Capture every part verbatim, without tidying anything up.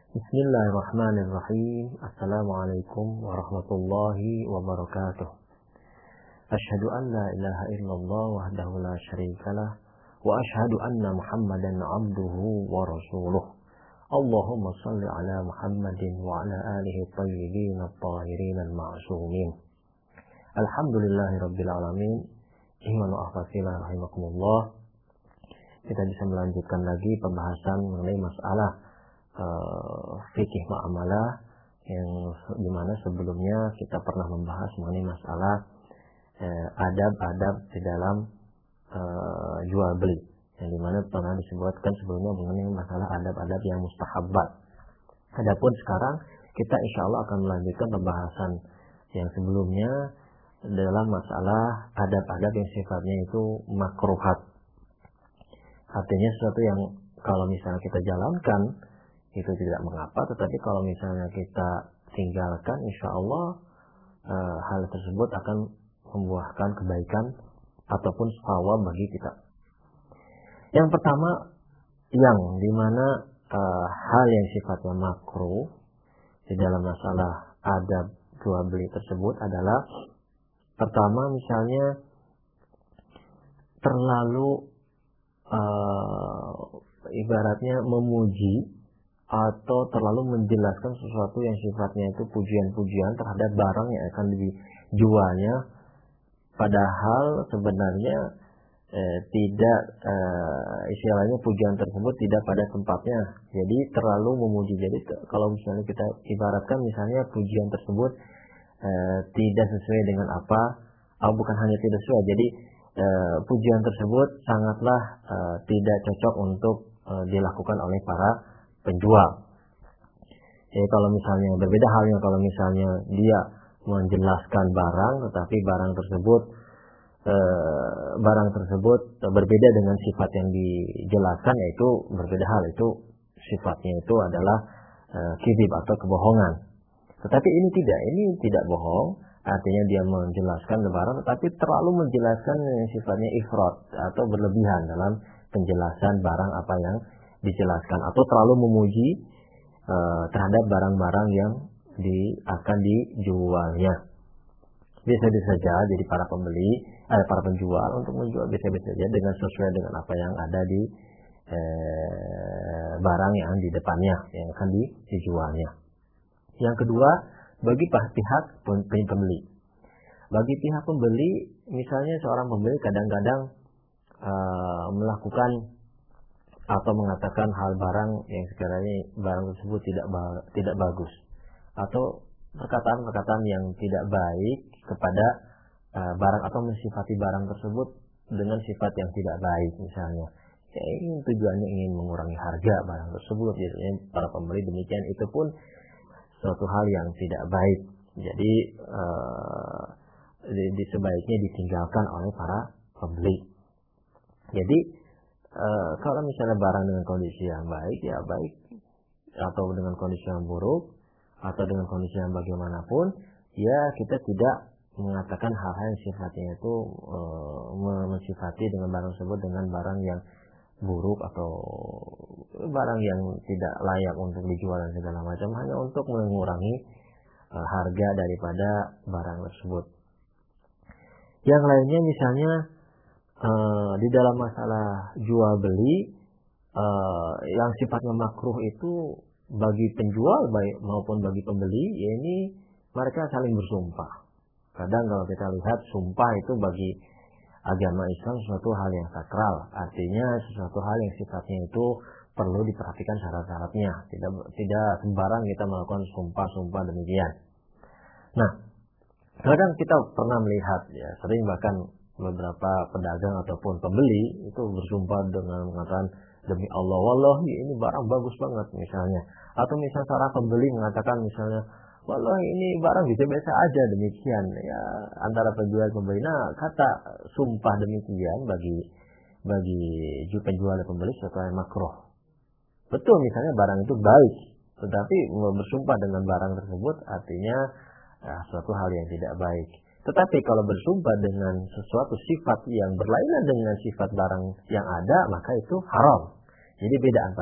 Bismillahirrahmanirrahim. Assalamualaikum warahmatullahi wabarakatuh. Asyhadu an la ilaha illallah wahdahu la syarikalah wa asyhadu anna Muhammadan abduhu wa rasuluh. Allahumma shalli ala Muhammadin wa ala alihi thayyibin at-tahirin al-ma'sumin. Alhamdulillahirabbil alamin. Ihmanu ahfazillah rahimakumullah. Kita bisa melanjutkan lagi pembahasan mengenai masalah uh, fikih muamalah yang dimana sebelumnya kita pernah membahas mengenai masalah uh, adab-adab di dalam uh, jual beli, yang dimana pernah disebutkan sebelumnya mengenai masalah adab-adab yang mustahabbat. Adapun sekarang kita insya Allah akan melanjutkan pembahasan yang sebelumnya dalam masalah adab-adab yang sifatnya itu makruhat. Artinya sesuatu yang kalau misalnya kita jalankan itu tidak mengapa, tetapi kalau misalnya kita tinggalkan, insya Allah e, hal tersebut akan membuahkan kebaikan ataupun shawab bagi kita. Yang pertama, yang dimana e, hal yang sifatnya makruh di dalam masalah adab jual beli tersebut adalah pertama, misalnya terlalu uh, ibaratnya memuji atau terlalu menjelaskan sesuatu yang sifatnya itu pujian-pujian terhadap barang yang akan dijualnya, padahal sebenarnya eh, tidak eh, istilahnya pujian tersebut tidak pada tempatnya. Jadi terlalu memuji. Jadi kalau misalnya kita ibaratkan misalnya pujian tersebut eh, tidak sesuai dengan apa, oh, bukan hanya tidak sesuai, jadi eh, pujian tersebut sangatlah eh, tidak cocok untuk eh, dilakukan oleh para penjual. Jadi kalau misalnya berbeda halnya kalau misalnya dia menjelaskan barang, tetapi barang tersebut eh, barang tersebut berbeda dengan sifat yang dijelaskan, yaitu berbeda hal, itu sifatnya itu adalah eh, kizib atau kebohongan. Tetapi ini tidak, ini tidak bohong, artinya dia menjelaskan barang, tetapi terlalu menjelaskan yang sifatnya ifrat atau berlebihan dalam penjelasan barang apa yang dijelaskan, atau terlalu memuji uh, terhadap barang-barang yang di, akan dijualnya. Bisa-bisa saja jadi para pembeli, ada para penjual untuk menjual bisa-bisa saja dengan sesuai dengan apa yang ada di eh, barang yang di depannya yang akan di, dijualnya. Yang kedua, bagi pihak pembeli. Bagi pihak pembeli, misalnya seorang pembeli kadang-kadang uh, melakukan atau mengatakan hal barang yang sekiranya barang tersebut tidak ba- tidak bagus, atau perkataan-perkataan yang tidak baik kepada uh, barang, atau mensifati barang tersebut dengan sifat yang tidak baik misalnya. Ya, ini tujuannya ingin mengurangi harga barang tersebut. Biasanya para pembeli demikian, itu pun suatu hal yang tidak baik. Jadi uh, di, di sebaiknya ditinggalkan oleh para pembeli. Jadi uh, kalau misalnya barang dengan kondisi yang baik, ya baik, atau dengan kondisi yang buruk, atau dengan kondisi yang bagaimanapun, ya kita tidak mengatakan hal-hal yang sifatnya itu uh, mensifati dengan barang tersebut dengan barang yang buruk atau barang yang tidak layak untuk dijual dan segala macam, hanya untuk mengurangi uh, harga daripada barang tersebut. Yang lainnya misalnya uh, di dalam masalah jual beli uh, yang sifatnya makruh itu bagi penjual baik maupun bagi pembeli, ya ini mereka saling bersumpah. Kadang kalau kita lihat sumpah itu bagi agama Islam sesuatu hal yang sakral, artinya sesuatu hal yang sifatnya itu perlu diperhatikan syarat-syaratnya, tidak tidak sembarang kita melakukan sumpah-sumpah demikian. Nah, kadang kita pernah melihat, ya sering bahkan beberapa pedagang ataupun pembeli itu bersumpah dengan mengatakan demi Allah wallahi ini barang bagus banget misalnya, atau misalnya seorang pembeli mengatakan misalnya wallahi ini barang biasa-biasa aja demikian, ya antara penjual dan pembeli. Nah, kata sumpah demikian bagi bagi penjual dan pembeli suatu yang makruh. Betul, misalnya barang itu baik, tetapi bersumpah dengan barang tersebut artinya ya, suatu hal yang tidak baik. Tetapi kalau bersumpah dengan sesuatu sifat yang berlainan dengan sifat barang yang ada, maka itu haram. Jadi beda antara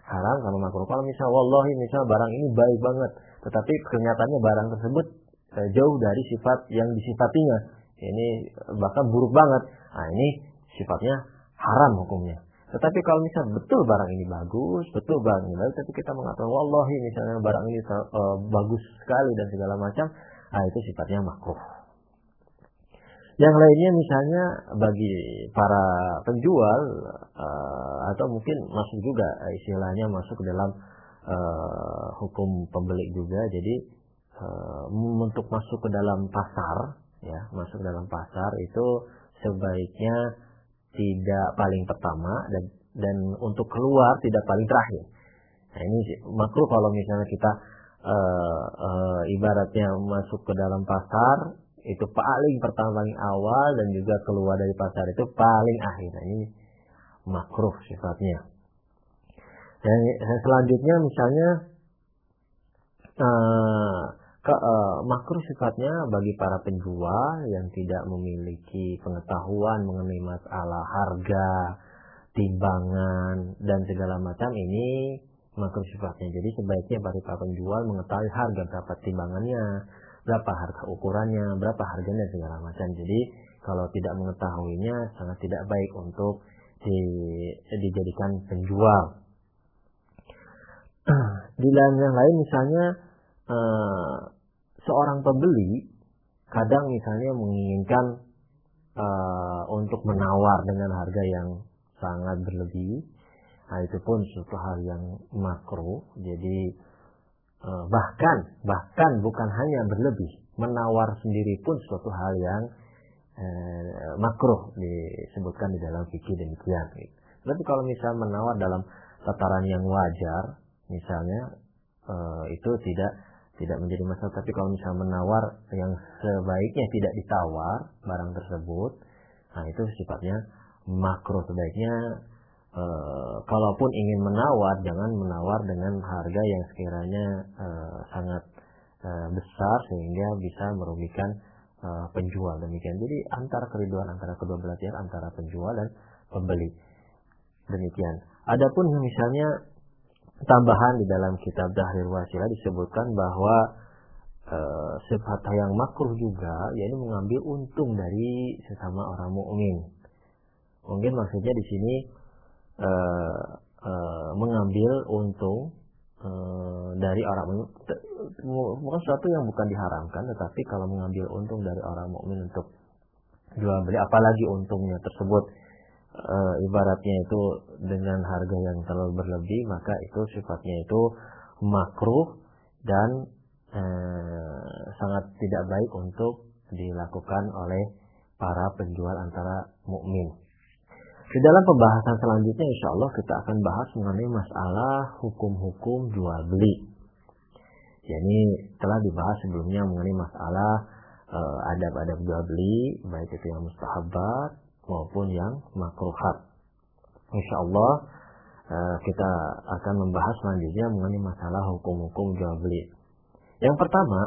haram sama makruh. Kalau misal wallahi misal barang ini baik banget, tetapi kenyataannya barang tersebut eh, jauh dari sifat yang disifatinya, ini bahkan buruk banget. Nah, ini sifatnya haram hukumnya. Tetapi kalau misal betul barang ini bagus, betul barang ini baik, tapi kita mengatakan wallahi misalnya barang ini uh, bagus sekali dan segala macam, nah itu sifatnya makruh. Yang lainnya misalnya bagi para penjual uh, atau mungkin masuk juga istilahnya masuk ke dalam uh, hukum pembeli juga. Jadi uh, untuk masuk ke dalam pasar, ya masuk ke dalam pasar itu sebaiknya tidak paling pertama dan dan untuk keluar tidak paling terakhir. Nah ini makruh kalau misalnya kita uh, uh, ibaratnya masuk ke dalam pasar itu paling pertama paling awal dan juga keluar dari pasar itu paling akhir. Nah, ini makruh sifatnya. Dan selanjutnya misalnya uh, ke, uh, makruh sifatnya bagi para penjual yang tidak memiliki pengetahuan mengenai masalah harga, timbangan dan segala macam, ini makruh sifatnya. Jadi sebaiknya bagi para penjual mengetahui harga berapa timbangannya, berapa harga ukurannya, berapa harganya segala macam. Jadi kalau tidak mengetahuinya sangat tidak baik untuk di, dijadikan penjual. Di lain yang lain misalnya uh, seorang pembeli kadang misalnya menginginkan uh, untuk menawar dengan harga yang sangat berlebih. Nah itu pun suatu hal yang makruh. Jadi uh, bahkan bahkan bukan hanya berlebih, menawar sendiri pun suatu hal yang uh, makruh disebutkan di dalam fikih demikian. Tapi kalau misalnya menawar dalam tataran yang wajar, misalnya uh, itu tidak tidak menjadi masalah. Tapi kalau misalnya menawar yang sebaiknya tidak ditawar barang tersebut, nah itu sifatnya makruh. Sebaiknya e, kalaupun ingin menawar, jangan menawar dengan harga yang sekiranya e, sangat e, besar sehingga bisa merugikan e, penjual. Demikian. Jadi antara keriduan antara kedua belah pihak, antara penjual dan pembeli. Demikian. Adapun misalnya tambahan di dalam kitab Tahrir Wasilah disebutkan bahwa e, sifat yang makruh juga, yaitu mengambil untung dari sesama orang mukmin. Mungkin maksudnya di sini e, e, mengambil untung e, dari orang mukmin, bukan sesuatu yang bukan diharamkan, tetapi kalau mengambil untung dari orang mukmin untuk jual beli, apalagi untungnya tersebut e, ibaratnya itu dengan harga yang terlalu berlebih, maka itu sifatnya itu makruh dan e, sangat tidak baik untuk dilakukan oleh para penjual antara mukmin. Di dalam pembahasan selanjutnya insya Allah kita akan bahas mengenai masalah hukum-hukum jual beli. Jadi telah dibahas sebelumnya mengenai masalah e, adab-adab jual beli, baik itu yang mustahabat maupun yang makruhat. Insya Allah uh, kita akan membahas selanjutnya mengenai masalah hukum-hukum jual beli. Yang pertama,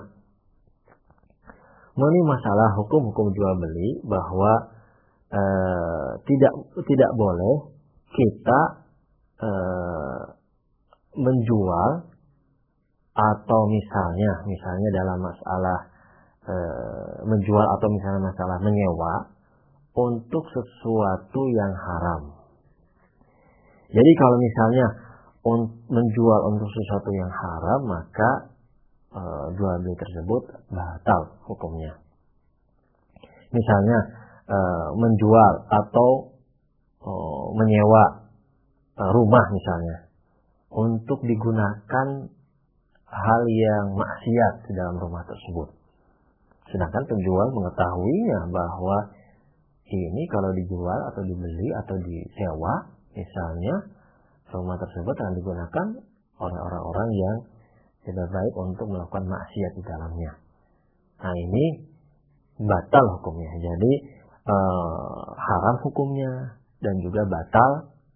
mengenai masalah hukum-hukum jual beli, bahwa uh, tidak tidak boleh kita uh, menjual atau misalnya misalnya dalam masalah uh, menjual atau misalnya masalah menyewa untuk sesuatu yang haram. Jadi kalau misalnya un- menjual untuk sesuatu yang haram, maka e, jual beli tersebut batal hukumnya. Misalnya e, menjual atau e, menyewa e, rumah misalnya untuk digunakan hal yang maksiat di dalam rumah tersebut. Sedangkan penjual mengetahuinya bahwa ini kalau dijual atau dibeli atau disewa, misalnya rumah tersebut akan digunakan oleh orang-orang yang tidak baik untuk melakukan maksiat di dalamnya. Nah ini batal hukumnya. Jadi eh, haram hukumnya dan juga batal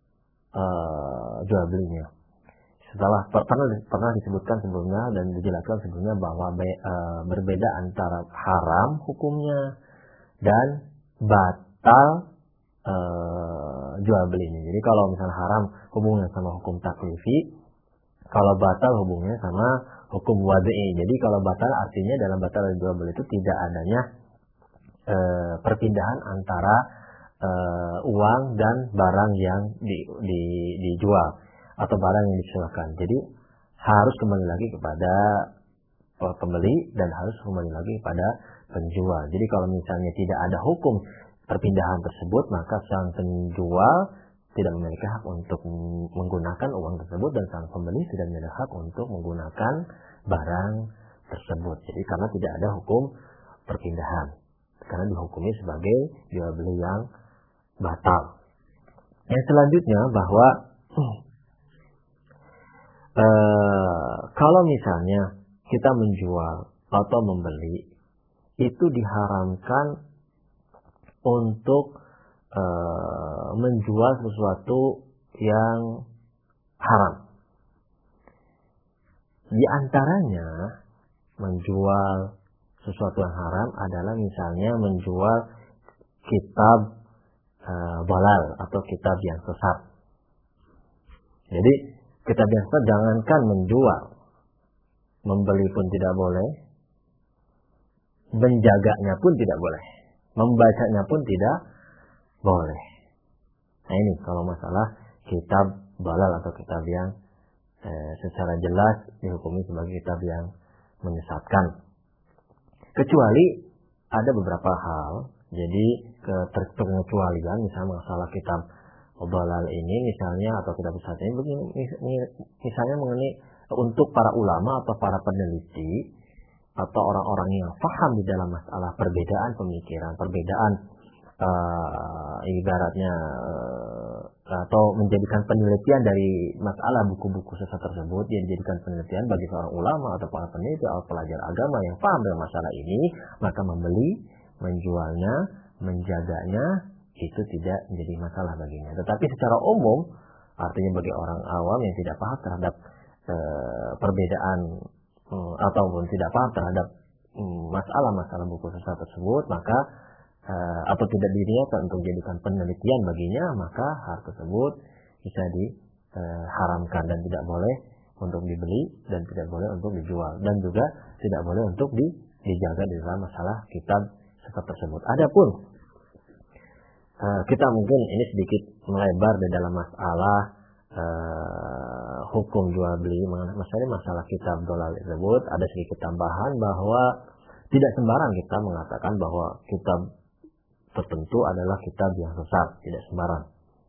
eh, jual belinya. Setelah pernah pernah disebutkan sebelumnya dan dijelaskan sebelumnya bahwa be, eh, berbeda antara haram hukumnya dan batal e, jual belinya. Jadi kalau misalnya haram hubungannya sama hukum taklifi, kalau batal hubungannya sama hukum wad'i. Jadi kalau batal artinya dalam batal jual beli itu tidak adanya e, perpindahan antara e, uang dan barang yang di, di, dijual atau barang yang disewakan. Jadi harus kembali lagi kepada pembeli dan harus kembali lagi kepada penjual. Jadi kalau misalnya tidak ada hukum perpindahan tersebut, maka sang penjual tidak memiliki hak untuk menggunakan uang tersebut dan sang pembeli tidak memiliki hak untuk menggunakan barang tersebut. Jadi karena tidak ada hukum perpindahan, karena dihukumi sebagai jual beli yang batal. Yang selanjutnya bahwa eh, kalau misalnya kita menjual atau membeli, itu diharamkan untuk e, menjual sesuatu yang haram. Di antaranya menjual sesuatu yang haram adalah misalnya menjual kitab e, balal atau kitab yang sesat. Jadi kitab yang sesat jangankan menjual, membeli pun tidak boleh, menjaganya pun tidak boleh, membacanya pun tidak boleh. Nah ini kalau masalah kitab balal atau kitab yang eh, secara jelas dihukumi sebagai kitab yang menyesatkan. Kecuali ada beberapa hal, jadi keterkecualian, misalnya masalah kitab balal ini misalnya atau kitab sesat ini begini, misalnya mengenai untuk para ulama atau para peneliti atau orang-orang yang paham di dalam masalah perbedaan pemikiran, perbedaan uh, ibaratnya uh, atau menjadikan penelitian dari masalah buku-buku sesat tersebut, yang dijadikan penelitian bagi seorang ulama atau para peneliti atau pelajar agama yang paham dalam masalah ini, maka membeli, menjualnya, menjaganya itu tidak menjadi masalah baginya. Tetapi secara umum, artinya bagi orang awam yang tidak paham terhadap uh, perbedaan Hmm, ataupun tidak paham terhadap hmm, masalah-masalah buku sesat tersebut, maka uh, atau tidak diniatkan untuk dijadikan penelitian baginya, maka hal tersebut bisa diharamkan uh, dan tidak boleh untuk dibeli dan tidak boleh untuk dijual dan juga tidak boleh untuk di, dijaga di dalam masalah kitab sesat tersebut. Adapun uh, kita mungkin ini sedikit melebar di dalam masalah Uh, hukum jual beli, masalah masalah kitab dolal tersebut, ada sedikit tambahan bahwa tidak sembarang kita mengatakan bahwa kitab tertentu adalah kitab yang sesat, tidak sembarang.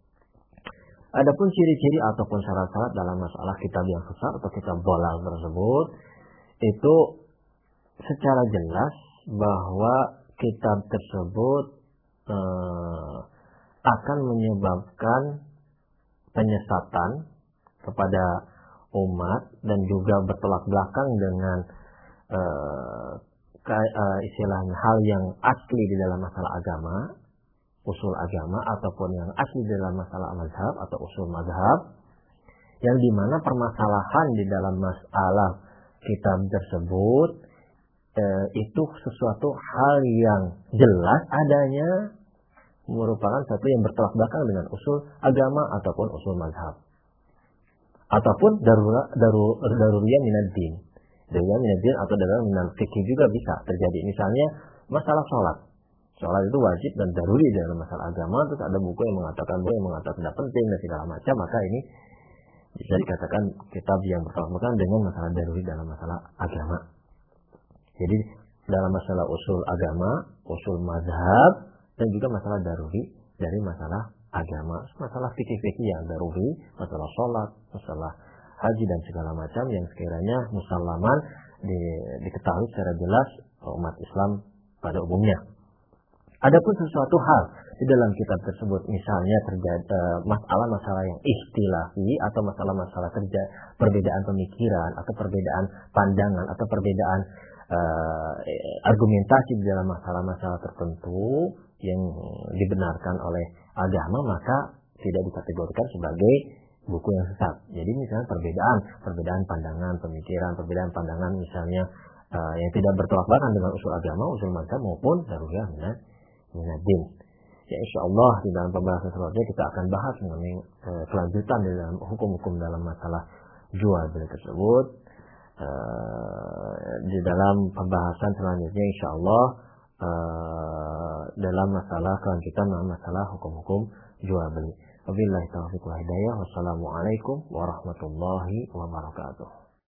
Adapun ciri-ciri ataupun syarat-syarat dalam masalah kitab yang sesat atau kitab dolal tersebut, itu secara jelas bahwa kitab tersebut uh, akan menyebabkan penyesatan kepada umat dan juga bertolak belakang dengan uh, uh, istilahnya hal yang asli di dalam masalah agama, usul agama, ataupun yang asli di dalam masalah mazhab atau usul mazhab, yang dimana permasalahan di dalam masalah kitab tersebut uh, itu sesuatu hal yang jelas adanya, merupakan satu yang bertolak belakang dengan usul agama ataupun usul mazhab, ataupun daruriyah daru, daruriyah minad din, daruriyah minad din atau daruriyah minal fikih juga bisa terjadi. Misalnya masalah sholat, sholat itu wajib dan daruri dalam masalah agama, terus ada buku yang mengatakan bahwa yang mengatakan tidak penting dan segala macam, maka ini bisa dikatakan kitab yang bertolak belakang dengan masalah daruri dalam masalah agama. Jadi dalam masalah usul agama, usul mazhab, dan juga masalah daruri dari masalah agama, masalah fikih-fikih yang daruri, masalah sholat, masalah haji dan segala macam yang sekiranya musallaman di, diketahui secara jelas umat Islam pada umumnya. Adapun sesuatu hal di dalam kitab tersebut, misalnya terjadi uh, masalah-masalah yang ikhtilafi atau masalah-masalah kerja perbedaan pemikiran atau perbedaan pandangan atau perbedaan uh, argumentasi di dalam masalah-masalah tertentu yang dibenarkan oleh agama, maka tidak dikategorikan sebagai buku yang sesat. Jadi misalnya perbedaan, perbedaan pandangan, pemikiran, perbedaan pandangan misalnya uh, yang tidak bertolak belakang dengan usul agama, usul mazhab maupun daruriyah minad din. Ya insya Allah di dalam pembahasan selanjutnya kita akan bahas mengenai eh, kelanjutan di dalam hukum-hukum dalam masalah jual beli tersebut. Eh, di dalam pembahasan selanjutnya insya Allah eh, dalam masalah kelanjutan dalam masalah hukum-hukum jual beli. Wabillahi taufiq wal hidayah. Wassalamualaikum warahmatullahi wabarakatuh.